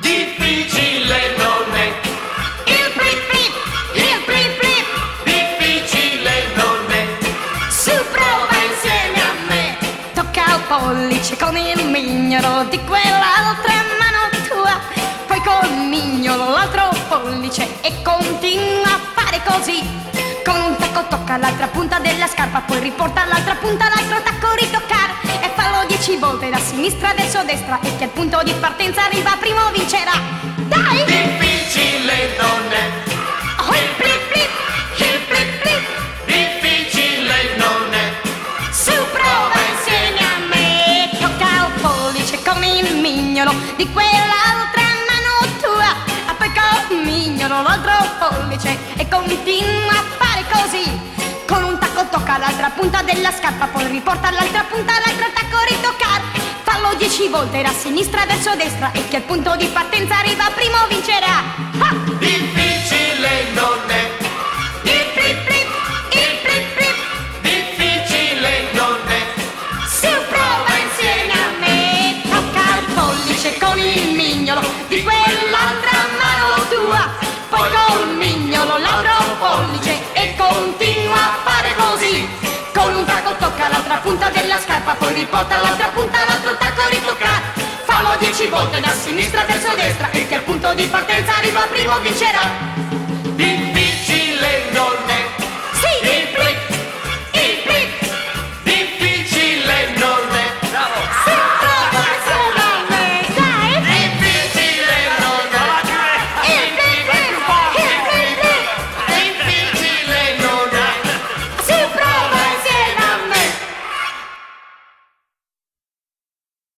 difficile non è. Il plip plip, il plip plip, Difficile non è. su prova insieme a me. Tocca il pollice con il mignolo di quell'altra mano tua, poi col mignolo l'altro pollice e continua a fare così. Con un tacco tocca l'altra punta della scarpa, poi riporta l'altra punta, l'altro tacco ritoccare e fallo 10 volte da sinistra verso destra, e chi al punto di partenza arriva primo vincerà. Dai! Difficile non è. Oh, il plip plip, il plip plip, Difficile non è. su prova insieme a me. Tocca il pollice con il mignolo di quell'altra mano tua, poi col mignolo l'altro pollice e continua a fare così. Con un tacco tocca l'altra punta della scarpa, poi riporta l'altra punta, l'altro tacco ritoccare. Fallo 10 volte da sinistra verso destra, e chi al punto di partenza arriva primo vincerà. Ah! Difficile non è. Il plip plip, il plip plip, Difficile non è. su prova insieme a me. Tocca il pollice con il mignolo di quell'altra mano tua, poi col mignolo l'altro pollice e continua a fare così. Con un tacco tocca l'altra punta della scarpa, poi riporta l'altra punta, l'altro tacco ritocca. Fallo 10 volte da sinistra verso destra, e chi al punto di partenza arriva primo vincerà.